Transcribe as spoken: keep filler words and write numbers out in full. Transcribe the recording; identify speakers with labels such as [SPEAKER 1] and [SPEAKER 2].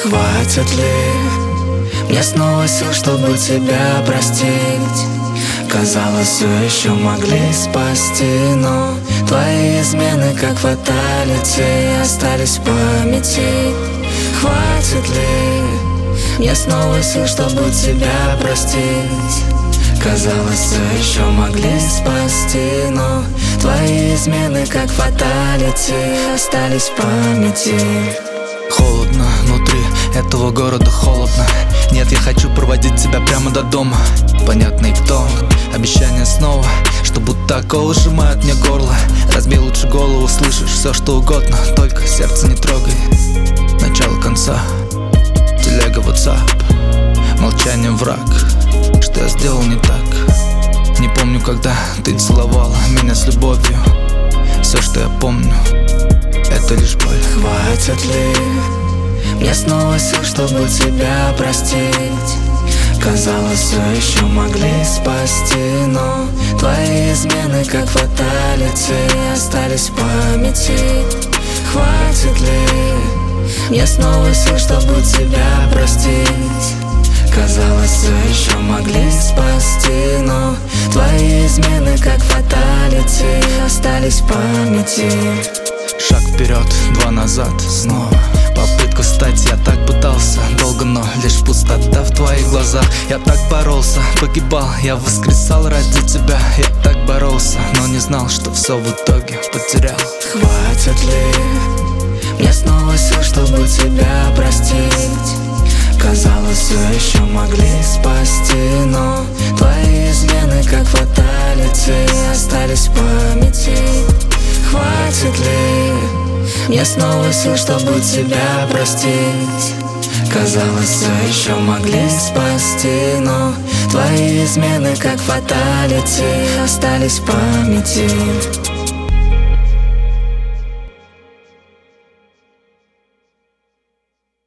[SPEAKER 1] Хватит ли мне снова сил, чтобы тебя простить? Казалось, все еще могли спасти, но твои измены, как фаталити, остались в памяти. Хватит ли мне снова сил, чтобы тебя простить? Казалось, все еще могли спасти, но твои измены, как фаталити, остались в памяти.
[SPEAKER 2] Холодно внутри этого города, холодно. Нет, я хочу проводить тебя прямо до дома. Понятный тон, обещание снова, что будто оковы сжимают мне горло. Разбей лучше голову, слышишь все что угодно, только сердце не трогай. Начало конца, телега WhatsApp, молчание враг. Что я сделал не так? Не помню, когда ты целовала меня с любовью. Все, что я помню, это лишь боль.
[SPEAKER 1] Хватит ли мне снова сил, чтобы тебя простить? Казалось, все еще могли спасти, но твои измены, как фаталити, остались в памяти. Хватит ли мне снова сил, чтобы тебя простить? Казалось, все еще могли спасти, но твои измены, как фаталити, остались в памяти.
[SPEAKER 2] Шаг вперед, два назад, снова попытка встать, я так пытался долго, но лишь пустота в твоих глазах. Я так боролся, погибал, я воскресал ради тебя. Я так боролся, но не знал, что все в итоге потерял.
[SPEAKER 1] Хватит ли мне снова сил, чтобы тебя простить? Казалось, все еще могли спасти, но твои измены, как фаталити, остались в памяти. Хватит ли мне снова сил, чтобы тебя простить? Казалось, все еще могли спасти, но твои измены, как фаталити, остались в памяти.